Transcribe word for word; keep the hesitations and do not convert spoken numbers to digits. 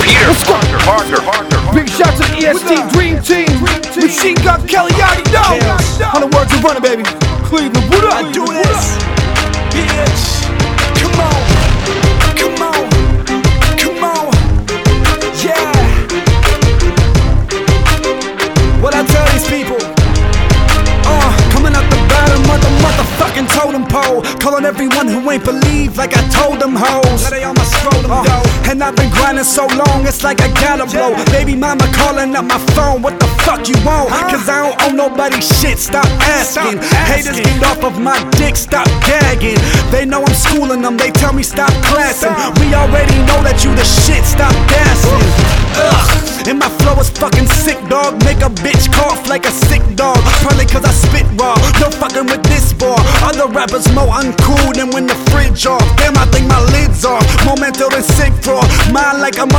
Peter Parker, Parker, Parker. Big shout to the E S T Dream Team. Machine Gun Kelly, you already know. On the words of running, baby. Cleveland, what up? I do this, bitch. Come on, come on, come on, yeah. What I tell these people? Uh, coming out the bottom of the motherfucking totem pole, calling everyone who ain't believe like I told them hoes. Now they on my scrotum uh, though. And I've been grinding so long, it's like I gotta blow. Baby mama calling up my phone, what the fuck you want? Cause I don't owe nobody shit, stop asking. Haters get off of my dick, stop gagging. They know I'm schooling them, they tell me stop classing. We already know that you the shit, stop gassing. Ugh, and my flow is fucking sick, dog. Make a bitch cough like a sick dog. Probably cause I spit raw, no fucking with this bar. Other rappers more uncool than when the fridge off. Damn, I think my lid's off. More mental than sick fraud. Mine like a